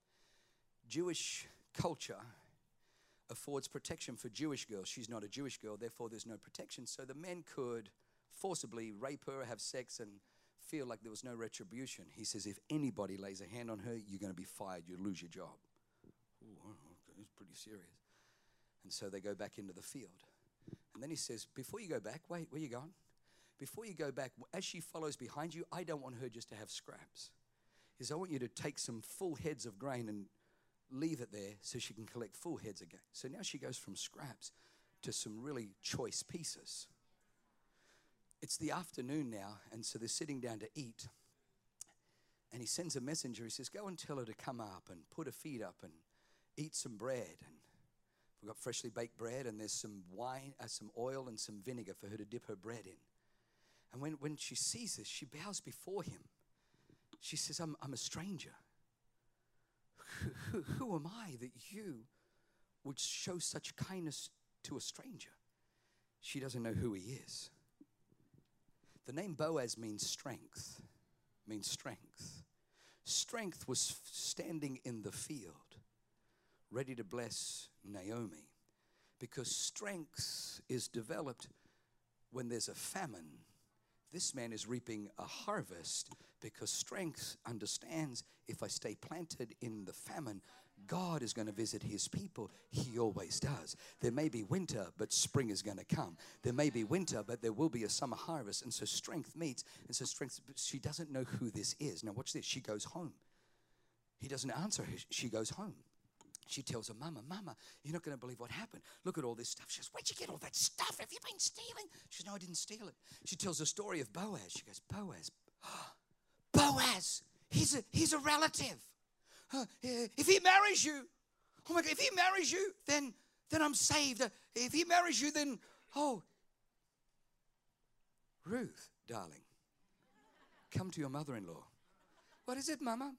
Speaker 3: Jewish culture affords protection for Jewish girls. She's not a Jewish girl, therefore there's no protection. So the men could forcibly rape her, have sex, and feel like there was no retribution. He says, if anybody lays a hand on her, you're going to be fired. You'll lose your job. Ooh, okay, it's pretty serious. And so they go back into the field. And then he says, before you go back, wait, where you going? Before you go back, as she follows behind you, I don't want her just to have scraps. He says, I want you to take some full heads of grain and leave it there so she can collect full heads again. So now she goes from scraps to some really choice pieces. It's the afternoon now, and so they're sitting down to eat. And he sends a messenger. He says, go and tell her to come up and put her feet up and eat some bread. And we've got freshly baked bread, and there's some wine, uh, some oil and some vinegar for her to dip her bread in. And when, when she sees this, she bows before him. She says, I'm, I'm a stranger. Who, who, who am I that you would show such kindness to a stranger? She doesn't know who he is. The name Boaz means strength, means strength. Strength was standing in the field, ready to bless Naomi, because strength is developed when there's a famine. This man is reaping a harvest because strength understands if I stay planted in the famine, God is going to visit his people. He always does. There may be winter, but spring is going to come. There may be winter, but there will be a summer harvest. And so strength meets. And so strength, she doesn't know who this is. Now watch this. She goes home. He doesn't answer her. She goes home. She tells her, Mama, Mama, you're not going to believe what happened. Look at all this stuff. She goes, where'd you get all that stuff? Have you been stealing? She says, no, I didn't steal it. She tells the story of Boaz. She goes, Boaz, Boaz, he's a, he's a relative. Uh, if he marries you, oh my God, if he marries you, then, then I'm saved. Uh, if he marries you, then, oh, Ruth, darling, come to your mother-in-law. What is it, Mama?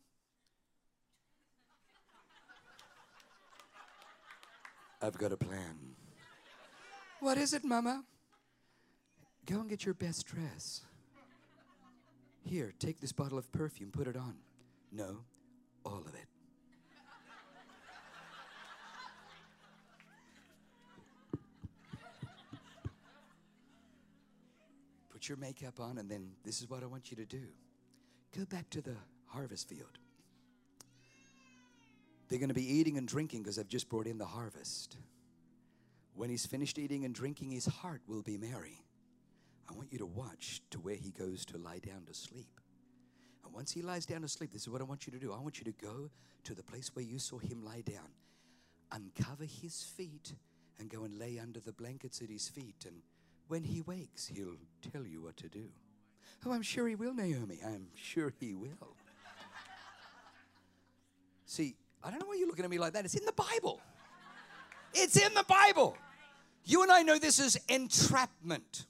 Speaker 3: I've got a plan. What is it, Mama? Go and get your best dress. Here, take this bottle of perfume, put it on. No, all of it. Put your makeup on, and then this is what I want you to do. Go back to the harvest field. They're going to be eating and drinking because I've just brought in the harvest. When he's finished eating and drinking, his heart will be merry. I want you to watch to where he goes to lie down to sleep. And once he lies down to sleep, this is what I want you to do. I want you to go to the place where you saw him lie down. Uncover his feet and go and lay under the blankets at his feet. And when he wakes, he'll tell you what to do. Oh, I'm sure he will, Naomi. I'm sure he will. See, I don't know why you're looking at me like that. It's in the Bible. It's in the Bible. You and I know this is entrapment.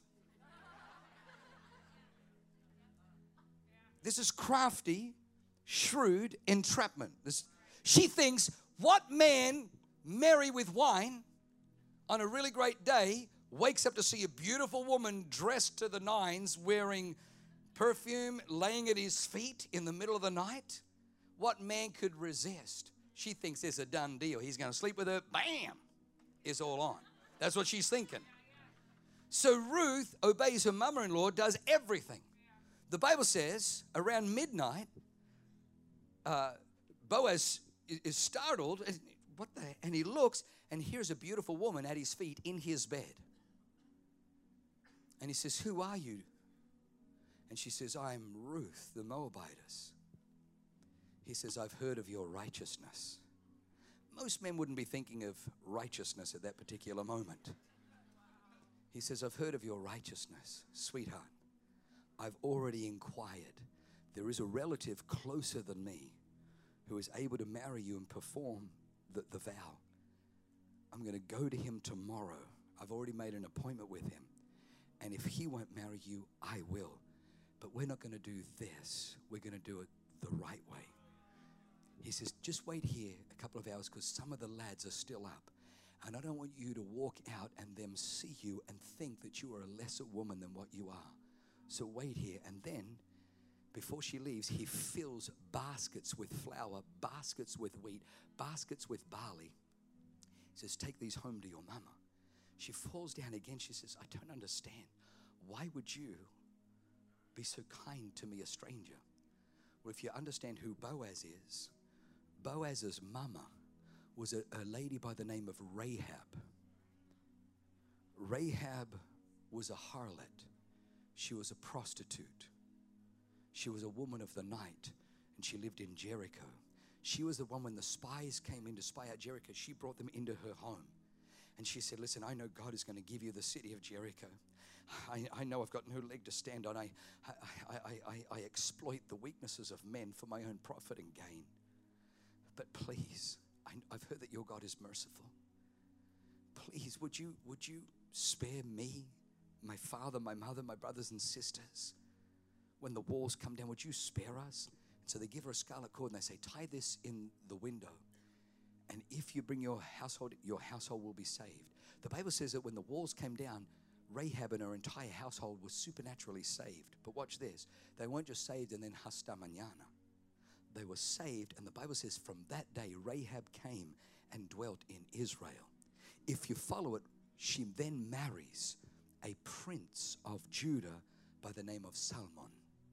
Speaker 3: This is crafty, shrewd entrapment. This, she thinks, what man, merry with wine, on a really great day, wakes up to see a beautiful woman dressed to the nines, wearing perfume, laying at his feet in the middle of the night? What man could resist? She thinks it's a done deal. He's going to sleep with her. Bam! It's all on. That's what she's thinking. So Ruth obeys her mother-in-law, does everything. The Bible says around midnight,
Speaker 2: uh, Boaz is, is startled. And what the? And he looks, and here's a beautiful woman at his feet in his bed. And he says, "Who are you?" And she says, "I am Ruth, the Moabitess." He says, "I've heard of your righteousness." Most men wouldn't be thinking of righteousness at that particular moment. He says, "I've heard of your righteousness, sweetheart. I've already inquired. There is a relative closer than me who is able to marry you and perform the, the vow. I'm going to go to him tomorrow. I've already made an appointment with him. And if he won't marry you, I will. But we're not going to do this. We're going to do it the right way." He says, "Just wait here a couple of hours because some of the lads are still up. And I don't want you to walk out and them see you and think that you are a lesser woman than what you are. So wait here." And then, before she leaves, he fills baskets with flour, baskets with wheat, baskets with barley. He says, "Take these home to your mama." She falls down again. She says, "I don't understand. Why would you be so kind to me, a stranger?" Well, if you understand who Boaz is, Boaz's mama was a, a lady by the name of Rahab. Rahab was a harlot. She was a prostitute. She was a woman of the night, and she lived in Jericho. She was the one when the spies came in to spy out Jericho, she brought them into her home. And she said, "Listen, I know God is going to give you the city of Jericho. I, I know I've got no leg to stand on. I, I, I, I, I exploit the weaknesses of men for my own profit and gain. But please, I, I've heard that your God is merciful. Please, would you, would you spare me, my father, my mother, my brothers and sisters? When the walls come down, would you spare us?" And so they give her a scarlet cord and they say, "Tie this in the window. And if you bring your household, your household will be saved." The Bible says that when the walls came down, Rahab and her entire household was supernaturally saved. But watch this. They weren't just saved and then hasta mañana. They were saved, and the Bible says from that day, Rahab came and dwelt in Israel. If you follow it, she then marries a prince of Judah by the name of Salmon.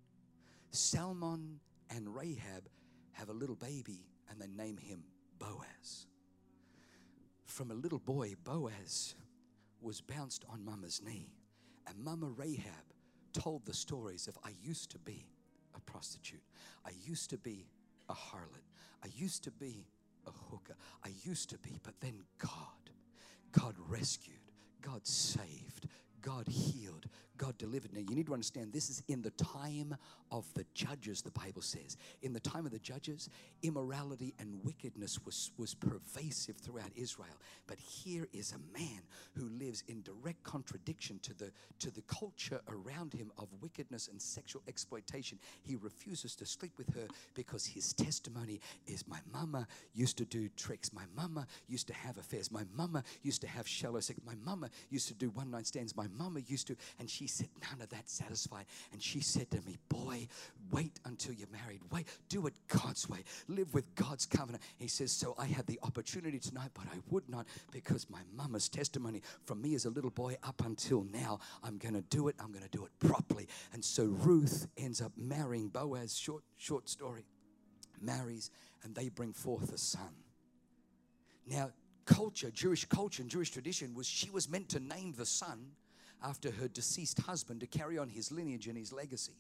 Speaker 2: Salmon and Rahab have a little baby, and they name him Boaz. From a little boy, Boaz was bounced on Mama's knee, and Mama Rahab told the stories of, "I used to be a prostitute. I used to be a harlot. I used to be a hooker. I used to be," but then God, God rescued, God saved, God healed, God delivered. Now, you need to understand, this is in the time of the judges, the Bible says. In the time of the judges, immorality and wickedness was, was pervasive throughout Israel. But here is a man who lives in direct contradiction to the, to the culture around him of wickedness and sexual exploitation. He refuses to sleep with her because his testimony is, "My mama used to do tricks. My mama used to have affairs. My mama used to have shallow sex. My mama used to do one-night stands. My mama used to," and she said, "None of that satisfied." And she said to me, "Boy, wait until you're married. Wait, do it God's way. Live with God's covenant." He says, "So I had the opportunity tonight, but I would not because my mama's testimony from me as a little boy up until now, I'm going to do it. I'm going to do it properly." And so Ruth ends up marrying Boaz. Short, short story. Marries, and they bring forth a son. Now, culture, Jewish culture and Jewish tradition was she was meant to name the son after her deceased husband to carry on his lineage and his legacy.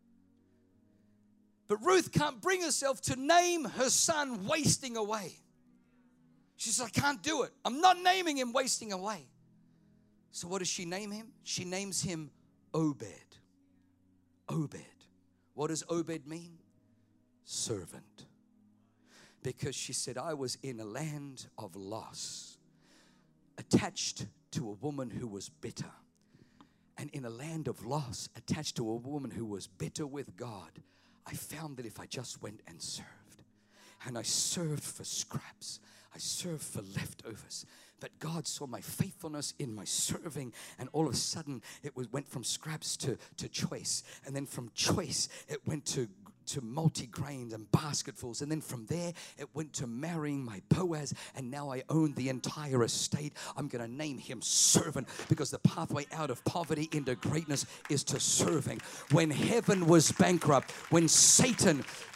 Speaker 2: But Ruth can't bring herself to name her son Wasting Away. She says, "I can't do it. I'm not naming him Wasting Away." So what does she name him? She names him Obed. Obed. What does Obed mean? Servant. Because she said, "I was in a land of loss, attached to a woman who was bitter. And in a land of loss, attached to a woman who was bitter with God, I found that if I just went and served, and I served for scraps, I served for leftovers, but God saw my faithfulness in my serving, and all of a sudden it was, went from scraps to, to choice, and then from choice it went to to multi-grains and basketfuls, and then from there it went to marrying my Boaz, and now I own the entire estate. I'm going to name him Servant, because the pathway out of poverty into greatness is to serving." When heaven was bankrupt, when Satan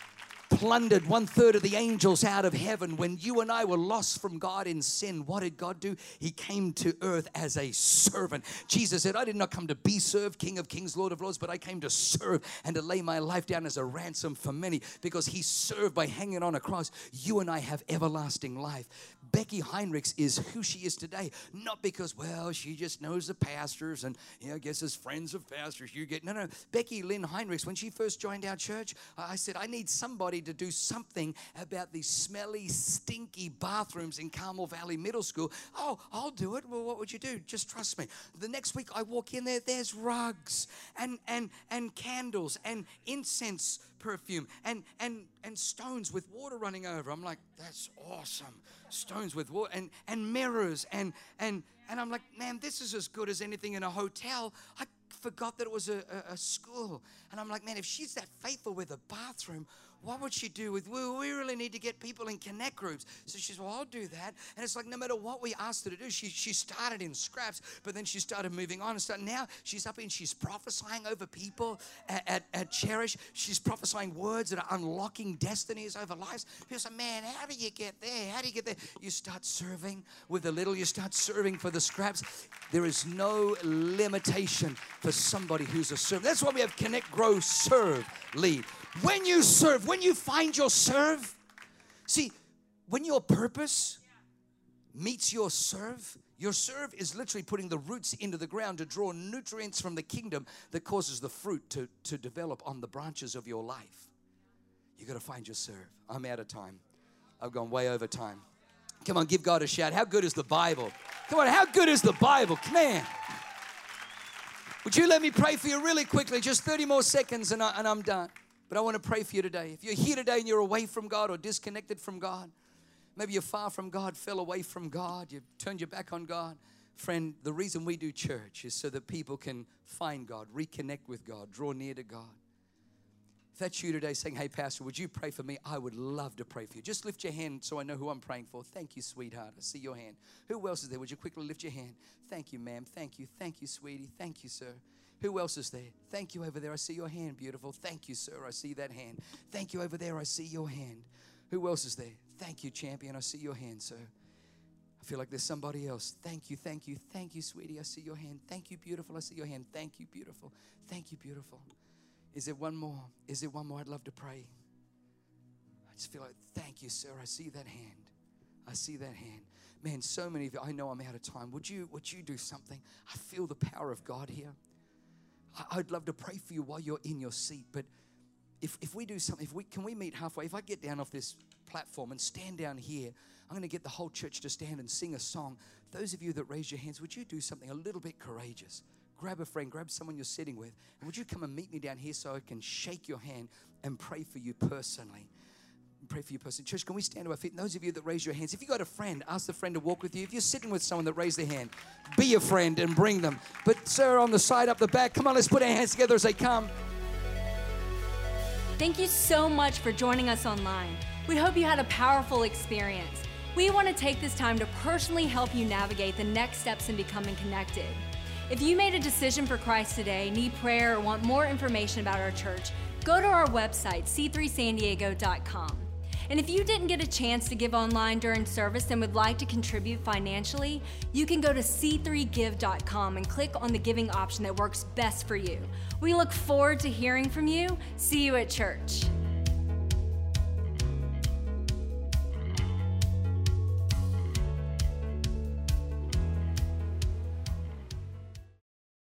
Speaker 2: plundered one third of the angels out of heaven. When you and I were lost from God in sin, what did God do? He came to earth as a servant. Jesus said, I did not come to be served, King of kings, Lord of lords, but I came to serve and to lay my life down as a ransom for many, because he served by hanging on a cross. You and I have everlasting life. Becky Heinrichs is who she is today, not because, well, she just knows the pastors and, you know, I guess as friends of pastors, you get, no, no. Becky Lynn Heinrichs, when she first joined our church, I said, I need somebody to do something about these smelly, stinky bathrooms in Carmel Valley Middle School. Oh, I'll do it. Well, what would you do? Just trust me. The next week I walk in there, there's rugs and and and candles and incense perfume and and and stones with water running over. I'm like, that's awesome. Stones with water and and mirrors and and and I'm like, man, this is as good as anything in a hotel. I forgot that it was a, a, a school. And I'm like, man, if she's that faithful with a bathroom, what would she do with, well, we really need to get people in connect groups. So she says, well, I'll do that. And it's like, no matter what we asked her to do, she she started in scraps, but then she started moving on. And so now she's up and she's prophesying over people at, at, at Cherish. She's prophesying words that are unlocking destinies over lives. People say, man, how do you get there? How do you get there? You start serving with the little. You start serving for the scraps. There is no limitation for somebody who's a servant. That's why we have Connect, Grow, Serve, Lead. When you serve, when you find your serve, see, when your purpose meets your serve, your serve is literally putting the roots into the ground to draw nutrients from the kingdom that causes the fruit to, to develop on the branches of your life. You got to find your serve. I'm out of time. I've gone way over time. Come on, give God a shout. How good is the Bible? Come on, how good is the Bible? Man. Would you let me pray for you really quickly? Just thirty more seconds and, I, and I'm done. But I want to pray for you today. If you're here today and you're away from God or disconnected from God, maybe you're far from God, fell away from God, you've turned your back on God. Friend, the reason we do church is so that people can find God, reconnect with God, draw near to God. If that's you today saying, hey, Pastor, would you pray for me? I would love to pray for you. Just lift your hand so I know who I'm praying for. Thank you, sweetheart. I see your hand. Who else is there? Would you quickly lift your hand? Thank you, ma'am. Thank you. Thank you, sweetie. Thank you, sir. Who else is there? Thank you over there. I see your hand, beautiful. Thank you, sir. I see that hand. Thank you over there. I see your hand. Who else is there? Thank you, champion. I see your hand, sir. I feel like there's somebody else. Thank you, thank you, thank you, sweetie. I see your hand. Thank you, beautiful. I see your hand. Thank you, beautiful. Thank you, beautiful. Is there one more? Is there one more? I'd love to pray. I just feel like, thank you, sir. I see that hand. I see that hand. Man, so many of you, I know I'm out of time. Would you, would you do something? I feel the power of God here. I'd love to pray for you while you're in your seat, but if, if we do something, if we can we meet halfway? If I get down off this platform and stand down here, I'm going to get the whole church to stand and sing a song. Those of you that raise your hands, would you do something a little bit courageous? Grab a friend, grab someone you're sitting with, and would you come and meet me down here so I can shake your hand and pray for you personally? Pray for you personally. Church, can we stand to our feet? And those of you that raise your hands, if you got a friend, ask the friend to walk with you. If you're sitting with someone that raised their hand, be a friend and bring them. But sir, on the side, up the back, come on, let's put our hands together as they come.
Speaker 1: Thank you so much for joining us online. We hope you had a powerful experience. We want to take this time to personally help you navigate the next steps in becoming connected. If you made a decision for Christ today, need prayer, or want more information about our church, go to our website, c three san diego dot com. And if you didn't get a chance to give online during service and would like to contribute financially, you can go to c three give dot com and click on the giving option that works best for you. We look forward to hearing from you. See you at church.